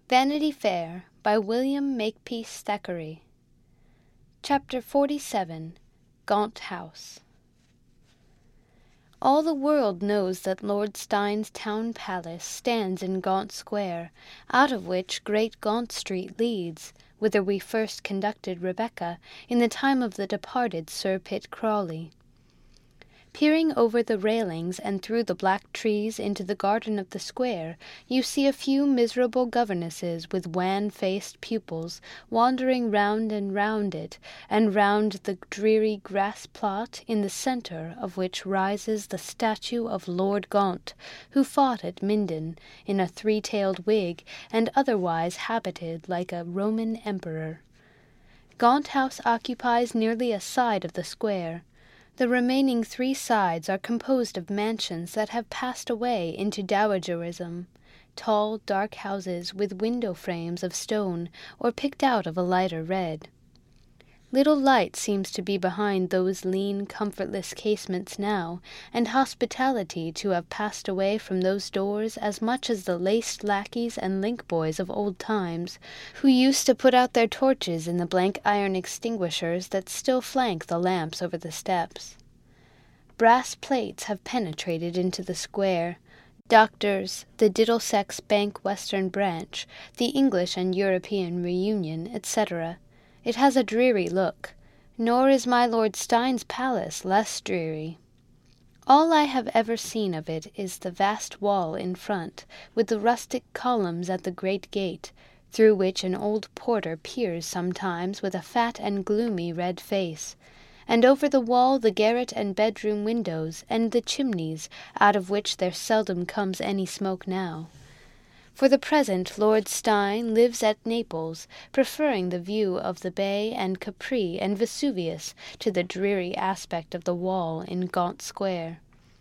Vanity Fair by William Makepeace Thackeray. Chapter 47. Gaunt House. All the world knows that Lord Steyne's town palace stands in Gaunt Square, out of which Great Gaunt Street leads, whither we first conducted Rebecca in the time of the departed Sir Pitt Crawley. Peering over the railings and through the black trees into the garden of the square, you see a few miserable governesses with wan-faced pupils wandering round and round it, and round the dreary grass-plot in the centre of which rises the statue of Lord Gaunt, who fought at Minden in a three-tailed wig and otherwise habited like a Roman emperor. Gaunt House occupies nearly a side of the square. The remaining 3 sides are composed of mansions that have passed away into dowagerism, tall, dark houses with window frames of stone or picked out of a lighter red. Little light seems to be behind those lean, comfortless casements now, and hospitality to have passed away from those doors as much as the laced lackeys and link-boys of old times, who used to put out their torches in the blank iron extinguishers that still flank the lamps over the steps. Brass plates have penetrated into the square. Doctors, the Diddlesex Bank Western Branch, the English and European Reunion, etc. It has a dreary look, nor is my Lord Steyne's palace less dreary. All I have ever seen of it is the vast wall in front, with the rustic columns at the great gate, through which an old porter peers sometimes with a fat and gloomy red face, and over the wall the garret and bedroom windows, and the chimneys, out of which there seldom comes any smoke now. For the present Lord Steyne lives at Naples, preferring the view of the bay and Capri and Vesuvius to the dreary aspect of the wall in Gaunt Square.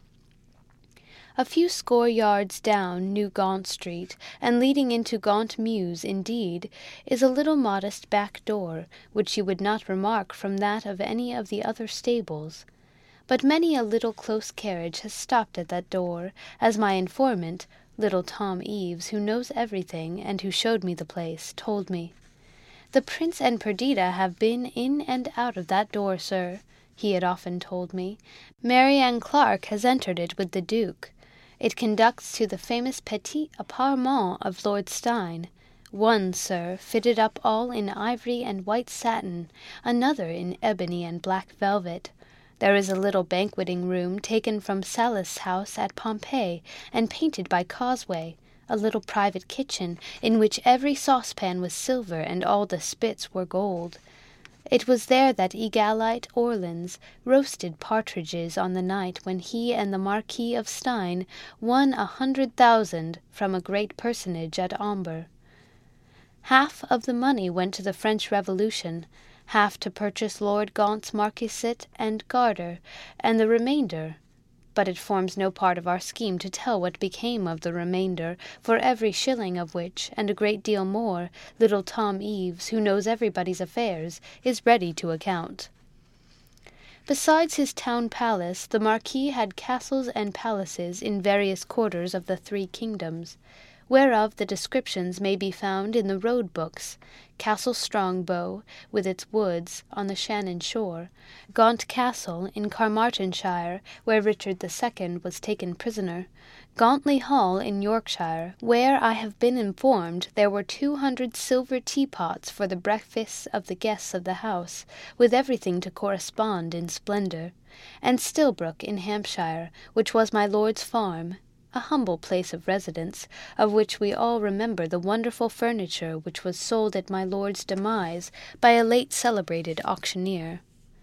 A few score yards down New Gaunt Street, and leading into Gaunt Mews indeed, is a little modest back door, which you would not remark from that of any of the other stables. But many a little close carriage has stopped at that door, as my informant, little Tom Eves, who knows everything, and who showed me the place, told me. "The Prince and Perdita have been in and out of that door, sir," he had often told me. "Marianne Clarke has entered it with the Duke. It conducts to the famous petit appartement of Lord Steyne. One, sir, fitted up all in ivory and white satin, another in ebony and black velvet. There is a little banqueting room taken from Sallust's house at Pompeii, and painted by Causeway, a little private kitchen, in which every saucepan was silver and all the spits were gold. It was there that Egalite Orleans roasted partridges on the night when he and the Marquis of Steyne won 100,000 from a great personage at Amber. Half of the money went to the French Revolution, half to purchase Lord Gaunt's marquisate and garter, and the remainder— but it forms no part of our scheme to tell what became of the remainder, for every shilling of which, and a great deal more, little Tom Eves, who knows everybody's affairs, is ready to account. Besides his town palace, the Marquis had castles and palaces in various quarters of the 3 kingdoms, whereof the descriptions may be found in the road books: Castle Strongbow, with its woods, on the Shannon shore; Gaunt Castle, in Carmarthenshire, where Richard II was taken prisoner; Gauntly Hall, in Yorkshire, where I have been informed there were 200 silver teapots for the breakfasts of the guests of the house, with everything to correspond in splendour; and Stilbroke, in Hampshire, which was my lord's farm, a humble place of residence, of which we all remember the wonderful furniture which was sold at my lord's demise by a late celebrated auctioneer.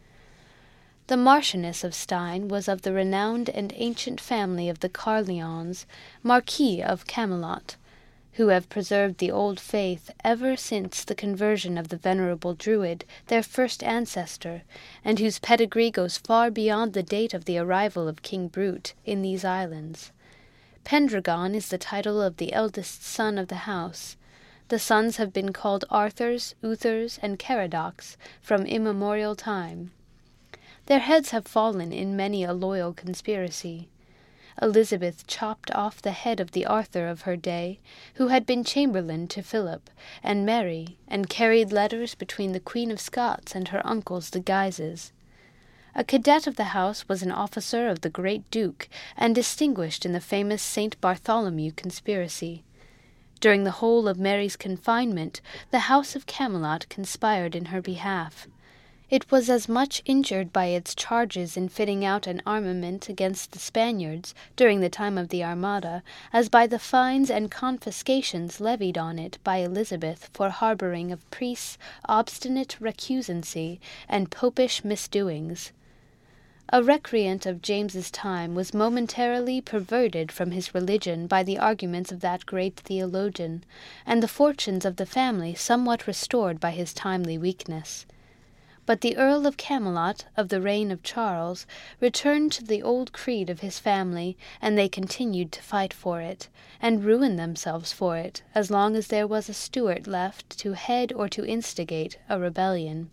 The Marchioness of Steyne was of the renowned and ancient family of the Carleons, Marquis of Camelot, who have preserved the old faith ever since the conversion of the venerable Druid, their first ancestor, and whose pedigree goes far beyond the date of the arrival of King Brute in these islands. Pendragon is the title of the eldest son of the house. The sons have been called Arthurs, Uthers, and Caradocs from immemorial time. Their heads have fallen in many a loyal conspiracy. Elizabeth chopped off the head of the Arthur of her day, who had been chamberlain to Philip and Mary, and carried letters between the Queen of Scots and her uncles the Guises. A cadet of the house was an officer of the great Duke, and distinguished in the famous St. Bartholomew conspiracy. During the whole of Mary's confinement, the house of Camelot conspired in her behalf. It was as much injured by its charges in fitting out an armament against the Spaniards during the time of the Armada as by the fines and confiscations levied on it by Elizabeth for harboring of priests, obstinate recusancy, and popish misdoings. A recreant of James's time was momentarily perverted from his religion by the arguments of that great theologian, and the fortunes of the family somewhat restored by his timely weakness. But the Earl of Camelot, of the reign of Charles, returned to the old creed of his family, and they continued to fight for it, and ruin themselves for it, as long as there was a Stuart left to head or to instigate a rebellion.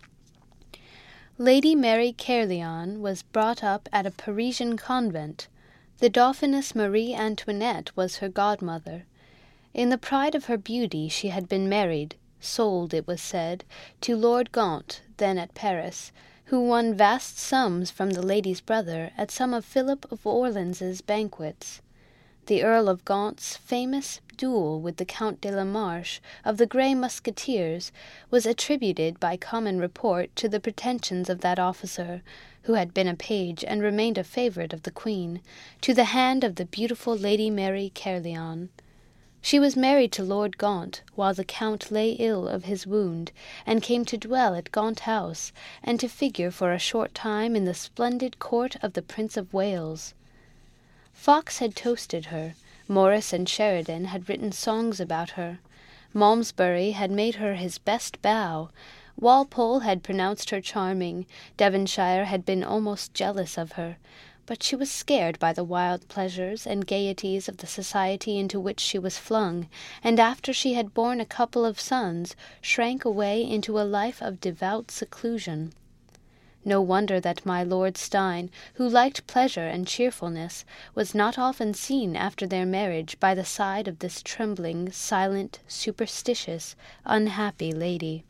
Lady Mary Caerleon was brought up at a Parisian convent. The Dauphiness Marie Antoinette was her godmother. In the pride of her beauty she had been married, sold, it was said, to Lord Gaunt, then at Paris, who won vast sums from the lady's brother at some of Philip of Orleans's banquets. The Earl of Gaunt's famous duel with the Count de la Marche of the Grey Musketeers was attributed by common report to the pretensions of that officer, who had been a page and remained a favourite of the Queen, to the hand of the beautiful Lady Mary Caerleon. She was married to Lord Gaunt while the Count lay ill of his wound, and came to dwell at Gaunt House, and to figure for a short time in the splendid court of the Prince of Wales. Fox had toasted her, Morris and Sheridan had written songs about her, Malmesbury had made her his best bow, Walpole had pronounced her charming, Devonshire had been almost jealous of her, but she was scared by the wild pleasures and gaieties of the society into which she was flung, and after she had borne a couple of sons, shrank away into a life of devout seclusion. No wonder that my Lord Steyne, who liked pleasure and cheerfulness, was not often seen after their marriage by the side of this trembling, silent, superstitious, unhappy lady.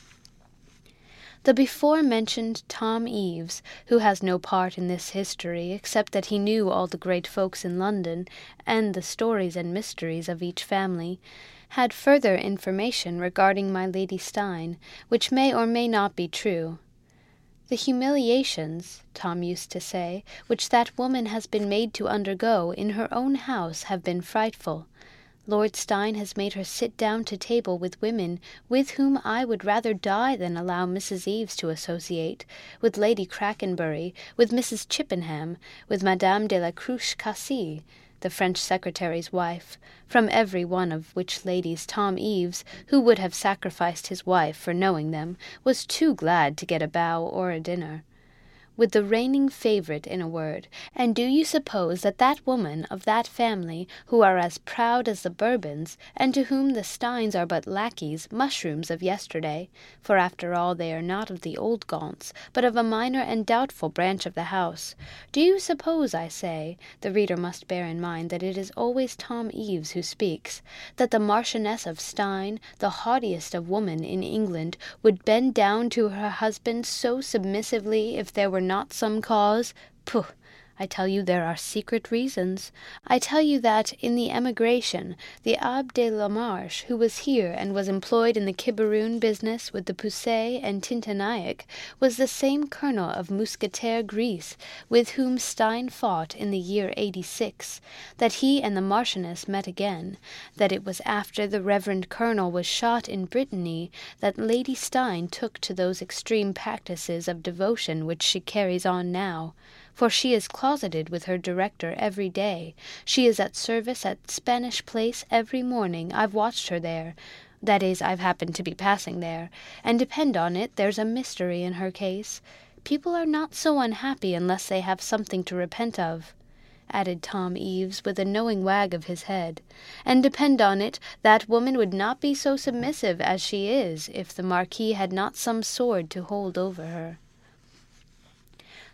The before-mentioned Tom Eves, who has no part in this history except that he knew all the great folks in London, and the stories and mysteries of each family, had further information regarding my Lady Steyne, which may or may not be true. The humiliations, Tom used to say, which that woman has been made to undergo in her own house have been frightful. Lord Steyne has made her sit down to table with women with whom I would rather die than allow Mrs. Eves to associate, with Lady Crackenbury, with Mrs. Chippenham, with Madame de la Cruche-Cassy, the French secretary's wife, from every one of which ladies Tom Eves, who would have sacrificed his wife for knowing them, was too glad to get a bow or a dinner. With the reigning favourite, in a word, and do you suppose that that woman of that family, who are as proud as the Bourbons, and to whom the Steynes are but lackeys, mushrooms of yesterday, for after all they are not of the old Gaunts, but of a minor and doubtful branch of the house, do you suppose, I say, the reader must bear in mind that it is always Tom Eves who speaks, that the Marchioness of Steyne, the haughtiest of women in England, would bend down to her husband so submissively if there were not some cause? Pooh! I tell you there are secret reasons. I tell you that, in the emigration, the Abbé de la Marche, who was here and was employed in the Quiberon business with the Poussey and Tintiniac, was the same colonel of Mousquetaire Greece with whom Steyne fought in the year 86, that he and the Marchioness met again, that it was after the reverend colonel was shot in Brittany that Lady Steyne took to those extreme practices of devotion which she carries on now. For she is closeted with her director every day. She is at service at Spanish Place every morning. I've watched her there. That is, I've happened to be passing there. And depend on it, there's a mystery in her case. People are not so unhappy unless they have something to repent of," added Tom Eves with a knowing wag of his head. "And depend on it, that woman would not be so submissive as she is if the Marquis had not some sword to hold over her."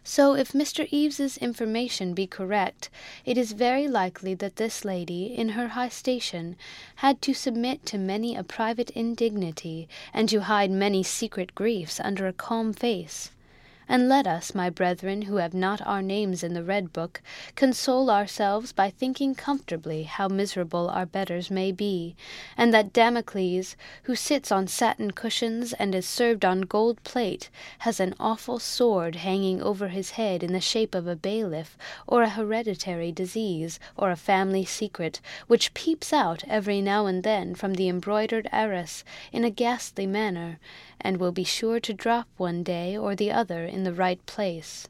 So if Mr. Eves's information be correct, it is very likely that this lady, in her high station, had to submit to many a private indignity, and to hide many secret griefs under a calm face. And let us, my brethren, who have not our names in the Red Book, console ourselves by thinking comfortably how miserable our betters may be, and that Damocles, who sits on satin cushions and is served on gold plate, has an awful sword hanging over his head in the shape of a bailiff, or a hereditary disease, or a family secret, which peeps out every now and then from the embroidered arras in a ghastly manner, and will be sure to drop one day or the other in the right place.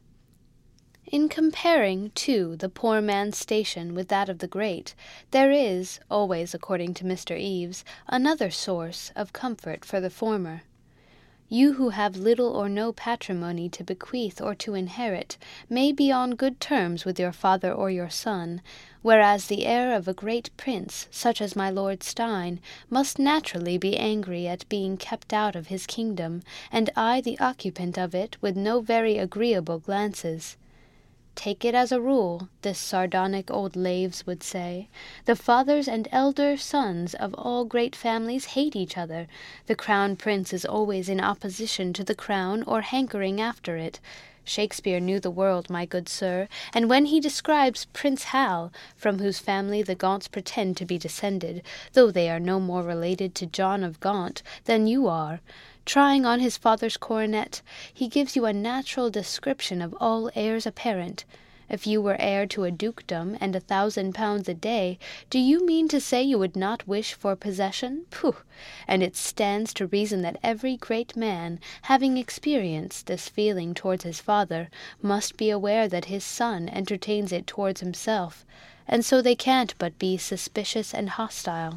In comparing, too, the poor man's station with that of the great, there is, always according to Mr. Eves, another source of comfort for the former. You who have little or no patrimony to bequeath or to inherit may be on good terms with your father or your son, whereas the heir of a great prince, such as my Lord Stein, must naturally be angry at being kept out of his kingdom, and eye the occupant of it with no very agreeable glances. Take it as a rule, this sardonic old Laves would say, the fathers and elder sons of all great families hate each other. The crown prince is always in opposition to the crown or hankering after it. Shakespeare knew the world, my good sir, and when he describes Prince Hal, from whose family the Gaunts pretend to be descended, though they are no more related to John of Gaunt than you are, trying on his father's coronet, he gives you a natural description of all heirs apparent. If you were heir to a dukedom and £1,000 a day, do you mean to say you would not wish for possession? Pooh! And it stands to reason that every great man, having experienced this feeling towards his father, must be aware that his son entertains it towards himself, and so they can't but be suspicious and hostile.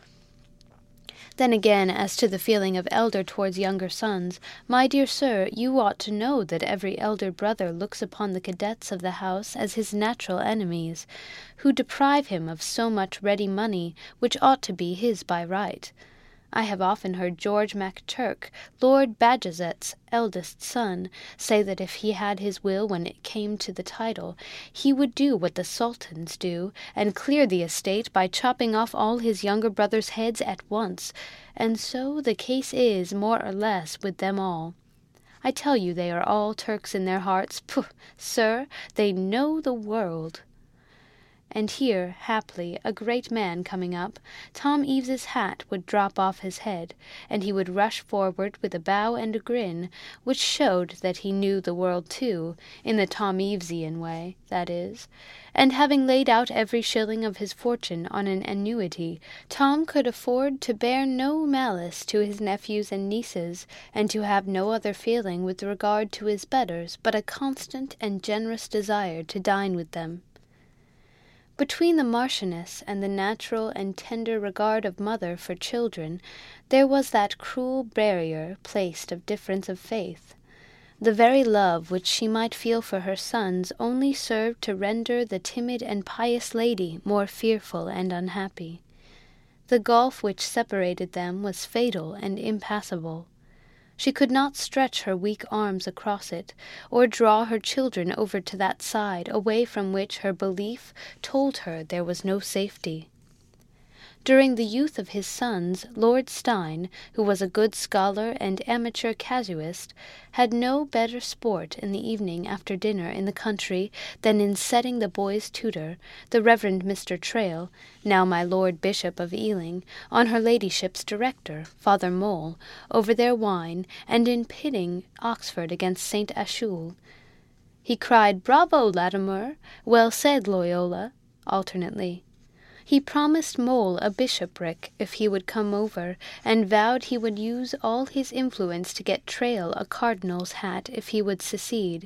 Then again, as to the feeling of elder towards younger sons, my dear sir, you ought to know that every elder brother looks upon the cadets of the house as his natural enemies, who deprive him of so much ready money which ought to be his by right. I have often heard George MacTurk, Lord Bajazet's eldest son, say that if he had his will when it came to the title, he would do what the sultans do, and clear the estate by chopping off all his younger brothers' heads at once, and so the case is, more or less, with them all. I tell you they are all Turks in their hearts. Pooh, sir, they know the world. And here, haply, a great man coming up, Tom Eves's hat would drop off his head, and he would rush forward with a bow and a grin, which showed that he knew the world too, in the Tom Evesian way, that is. And having laid out every shilling of his fortune on an annuity, Tom could afford to bear no malice to his nephews and nieces, and to have no other feeling with regard to his betters but a constant and generous desire to dine with them. Between the Marchioness and the natural and tender regard of mother for children, there was that cruel barrier placed of difference of faith. The very love which she might feel for her sons only served to render the timid and pious lady more fearful and unhappy. The gulf which separated them was fatal and impassable. She could not stretch her weak arms across it, or draw her children over to that side away from which her belief told her there was no safety. During the youth of his sons, Lord Stein, who was a good scholar and amateur casuist, had no better sport in the evening after dinner in the country than in setting the boy's tutor, the Reverend Mr. Trail, now my Lord Bishop of Ealing, on her ladyship's director, Father Mole, over their wine, and in pitting Oxford against St. Achule. He cried, "Bravo, Latimer! Well said, Loyola!" alternately. He promised Mole a bishopric if he would come over, and vowed he would use all his influence to get Trail a cardinal's hat if he would secede.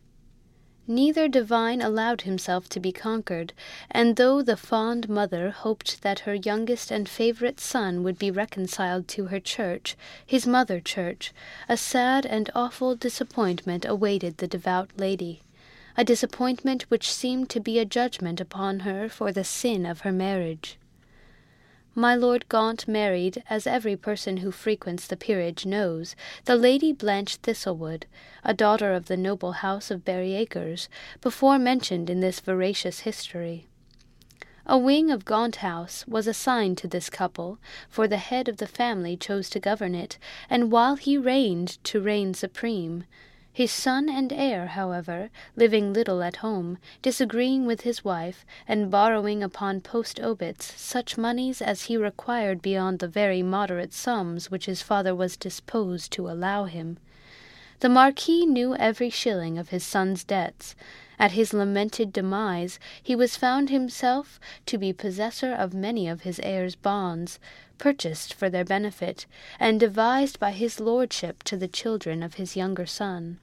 Neither divine allowed himself to be conquered, and though the fond mother hoped that her youngest and favourite son would be reconciled to her church, his mother church, a sad and awful disappointment awaited the devout lady. A disappointment which seemed to be a judgment upon her for the sin of her marriage. My Lord Gaunt married, as every person who frequents the peerage knows, the Lady Blanche Thistlewood, a daughter of the noble house of Berryacres, before mentioned in this veracious history. A wing of Gaunt House was assigned to this couple, for the head of the family chose to govern it, and while he reigned, to reign supreme. His son and heir, however, living little at home, disagreeing with his wife, and borrowing upon post-obits such moneys as he required beyond the very moderate sums which his father was disposed to allow him. The Marquis knew every shilling of his son's debts. At his lamented demise he was found himself to be possessor of many of his heir's bonds, purchased for their benefit, and devised by his lordship to the children of his younger son.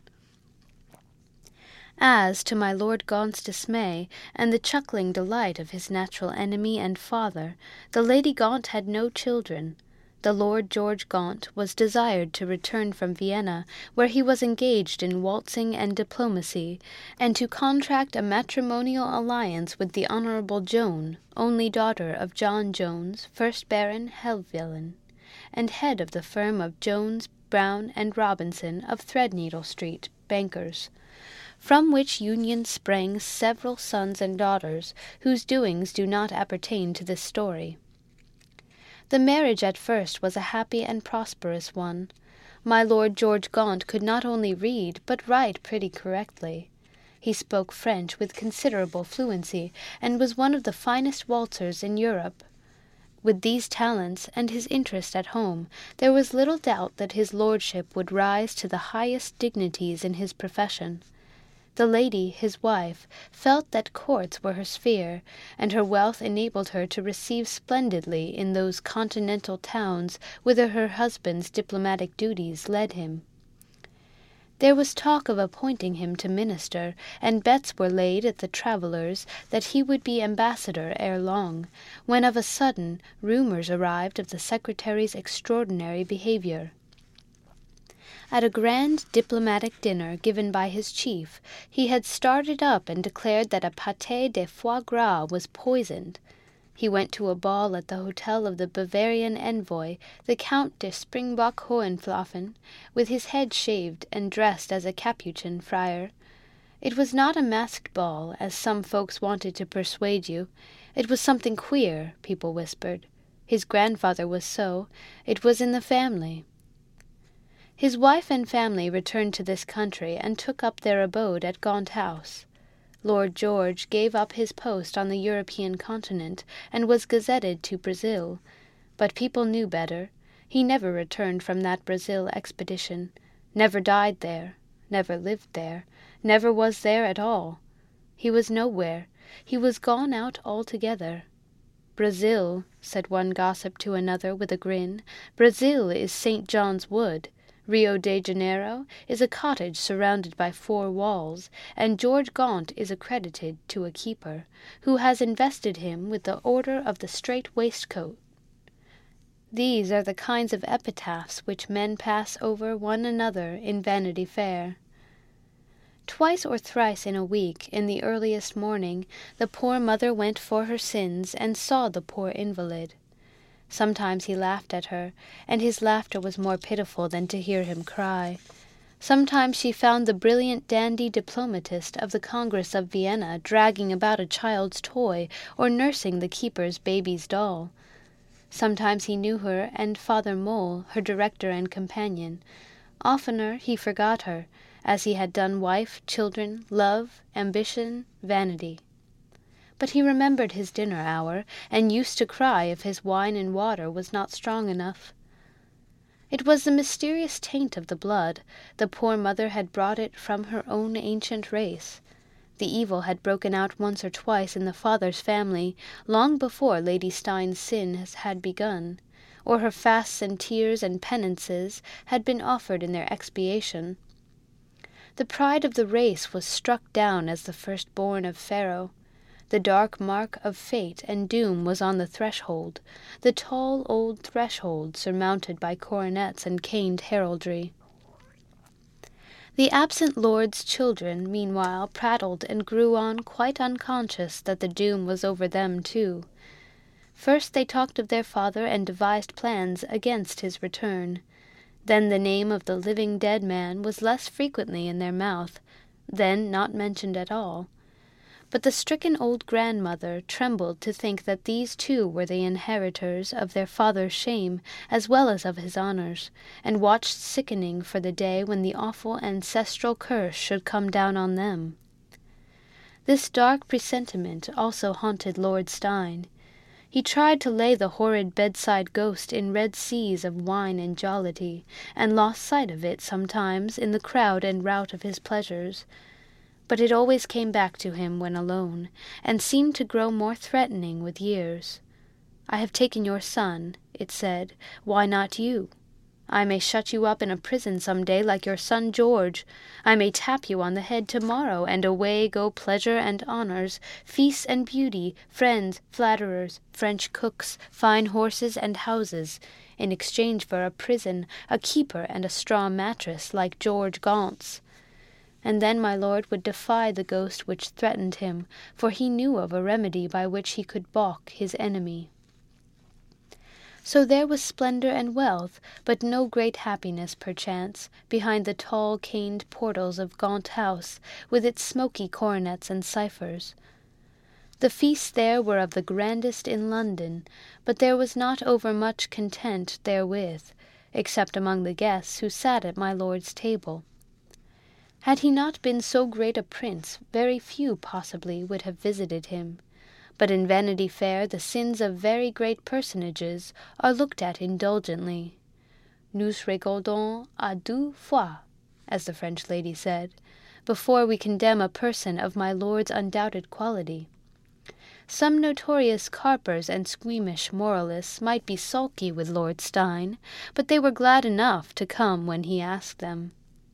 As to my Lord Gaunt's dismay, and the chuckling delight of his natural enemy and father, the Lady Gaunt had no children. The Lord George Gaunt was desired to return from Vienna, where he was engaged in waltzing and diplomacy, and to contract a matrimonial alliance with the Honourable Joan, only daughter of John Jones, 1st Baron Helvellyn, and head of the firm of Jones, Brown, and Robinson of Threadneedle Street, bankers, from which union sprang several sons and daughters, whose doings do not appertain to this story. The marriage at first was a happy and prosperous one. My Lord George Gaunt could not only read, but write pretty correctly. He spoke French with considerable fluency, and was one of the finest waltzers in Europe. With these talents, and his interest at home, there was little doubt that his lordship would rise to the highest dignities in his profession. The lady, his wife, felt that courts were her sphere, and her wealth enabled her to receive splendidly in those continental towns whither her husband's diplomatic duties led him. There was talk of appointing him to minister, and bets were laid at the travellers that he would be ambassador ere long, when of a sudden rumours arrived of the secretary's extraordinary behaviour. At a grand diplomatic dinner given by his chief, he had started up and declared that a pâté de foie gras was poisoned. He went to a ball at the hotel of the Bavarian envoy, the Count de Springbok-Hohenflossen, with his head shaved and dressed as a Capuchin friar. It was not a masked ball, as some folks wanted to persuade you. It was something queer, people whispered. His grandfather was so. It was in the family. His wife and family returned to this country and took up their abode at Gaunt House. Lord George gave up his post on the European continent and was gazetted to Brazil, but people knew better. He never returned from that Brazil expedition, never died there, never lived there, never was there at all. He was nowhere. He was gone out altogether. Brazil, said one gossip to another with a grin, Brazil is St. John's Wood. Rio de Janeiro is a cottage surrounded by 4 walls, and George Gaunt is accredited to a keeper, who has invested him with the Order of the Strait Waistcoat. These are the kinds of epitaphs which men pass over one another in Vanity Fair. Twice or thrice in a week, in the earliest morning, the poor mother went for her sins and saw the poor invalid. Sometimes he laughed at her, and his laughter was more pitiful than to hear him cry. Sometimes she found the brilliant dandy diplomatist of the Congress of Vienna dragging about a child's toy or nursing the keeper's baby's doll. Sometimes he knew her and Father Mole, her director and companion. Oftener he forgot her, as he had done wife, children, love, ambition, vanity. But he remembered his dinner hour, and used to cry if his wine and water was not strong enough. It was the mysterious taint of the blood. The poor mother had brought it from her own ancient race. The evil had broken out once or twice in the father's family, long before Lady Steyne's sin had begun, or her fasts and tears and penances had been offered in their expiation. The pride of the race was struck down as the firstborn of Pharaoh. The dark mark of fate and doom was on the threshold, the tall old threshold surmounted by coronets and caned heraldry. The absent lord's children, meanwhile, prattled and grew on quite unconscious that the doom was over them too. First they talked of their father and devised plans against his return. Then the name of the living dead man was less frequently in their mouth, then not mentioned at all. But the stricken old grandmother trembled to think that these two were the inheritors of their father's shame as well as of his honors, and watched sickening for the day when the awful ancestral curse should come down on them. This dark presentiment also haunted Lord Steyne. He tried to lay the horrid bedside ghost in red seas of wine and jollity, and lost sight of it sometimes in the crowd and rout of his pleasures. But it always came back to him when alone, and seemed to grow more threatening with years. "I have taken your son," it said, "why not you? I may shut you up in a prison some day like your son George. I may tap you on the head tomorrow, and away go pleasure and honors, feasts and beauty, friends, flatterers, French cooks, fine horses and houses, in exchange for a prison, a keeper, and a straw mattress like George Gaunt's." And then my lord would defy the ghost which threatened him, for he knew of a remedy by which he could balk his enemy. So there was splendor and wealth, but no great happiness, perchance, behind the tall caned portals of Gaunt House, with its smoky coronets and ciphers. The feasts there were of the grandest in London, but there was not overmuch content therewith, except among the guests who sat at my lord's table. Had he not been so great a prince, very few possibly would have visited him. But in Vanity Fair the sins of very great personages are looked at indulgently. Nous regardons à deux fois, as the French lady said, before we condemn a person of my lord's undoubted quality. Some notorious carpers and squeamish moralists might be sulky with Lord Steyne, but they were glad enough to come when he asked them.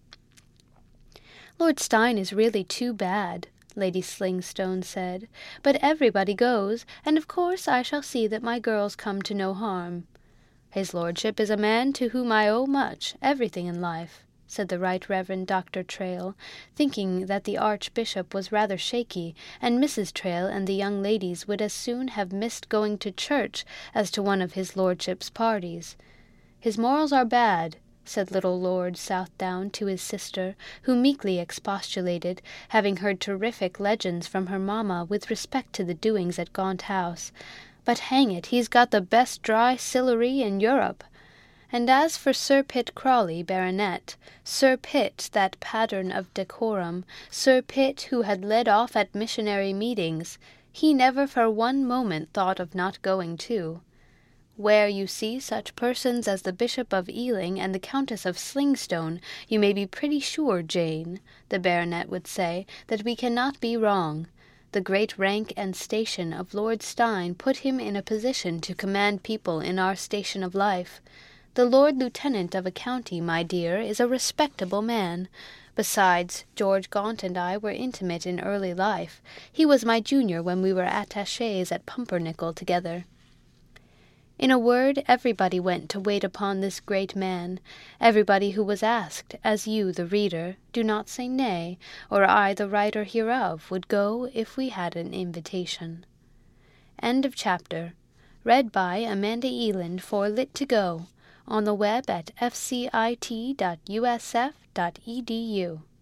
"Lord Steyne is really too bad," Lady Slingstone said, "but everybody goes, and of course I shall see that my girls come to no harm." "His lordship is a man to whom I owe much, everything in life," said the Right Reverend Dr. Trail, thinking that the Archbishop was rather shaky, and Mrs. Trail and the young ladies would as soon have missed going to church as to one of his lordship's parties. "His morals are bad," said little Lord Southdown to his sister, who meekly expostulated, having heard terrific legends from her mamma with respect to the doings at Gaunt House. "But hang it, he's got the best dry Sillery in Europe. And as for Sir Pitt Crawley, Baronet, Sir Pitt, that pattern of decorum, Sir Pitt who had led off at missionary meetings, he never for one moment thought of not going too. Where you see such persons as the Bishop of Ealing and the Countess of Slingstone, you may be pretty sure, Jane," the baronet would say, "that we cannot be wrong. The great rank and station of Lord Steyne put him in a position to command people in our station of life. The Lord Lieutenant of a county, my dear, is a respectable man. Besides, George Gaunt and I were intimate in early life. He was my junior when we were attachés at Pumpernickel together." In a word, everybody went to wait upon this great man, everybody who was asked, as you, the reader, do not say nay, or I, the writer hereof, would go if we had an invitation. End of chapter. Read by Amanda Eland for Lit2Go, on the web at fcit.usf.edu.